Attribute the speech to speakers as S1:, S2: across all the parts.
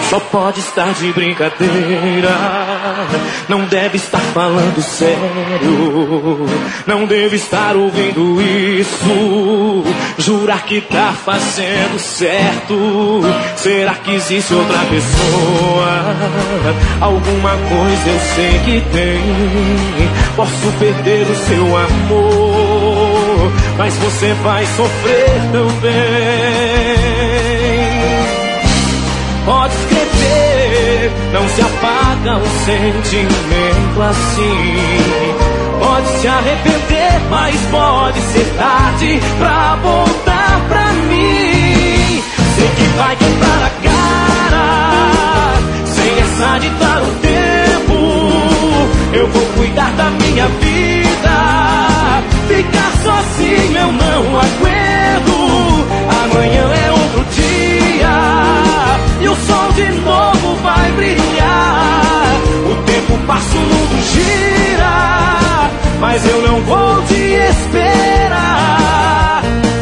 S1: Só pode estar de brincadeira, não deve estar falando sério, não deve estar ouvindo isso, jurar que tá fazendo certo. Será que existe outra pessoa? Alguma coisa eu sei que tem. Posso perder o seu amor, mas você vai sofrer também. Pode escrever, não se apaga um sentimento assim. Pode se arrepender, mas pode ser tarde pra voltar pra mim. Sei que vai quebrar a cara, sem essa de dar o tempo. Eu vou cuidar da minha vida, ficar sozinho eu não aguento. Amanhã é outro dia e o sol de novo vai brilhar. O tempo passa, o mundo gira, mas eu não vou te esperar.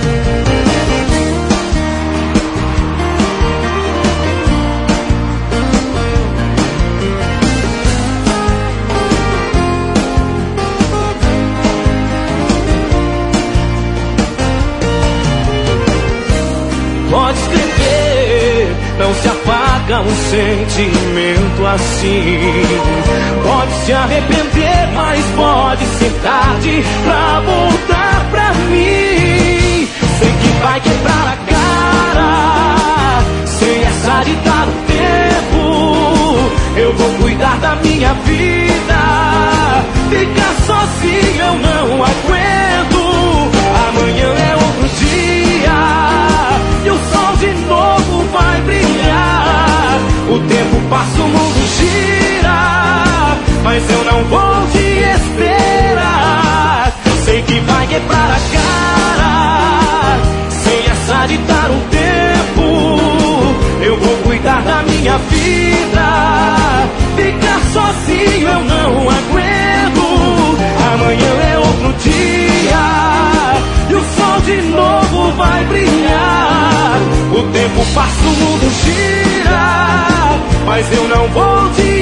S1: Pode escrever, não se apaga um sentimento assim. Pode se arrepender, mas pode ser tarde pra voltar pra mim. Sei que vai quebrar a cara, sem essa de dar o tempo. Eu vou cuidar da minha vida, ficar sozinho eu não aguento. Amanhã é outro dia e o sol de novo vai brilhar. O tempo passa, o mundo gira, mas eu não vou te esperar. Sei que vai quebrar a cara, sem essa de dar um tempo. Eu vou cuidar da minha vida, ficar sozinho eu não aguento. Amanhã é outro dia e o sol de novo vai brilhar. O tempo passa, o mundo gira, mas eu não vou te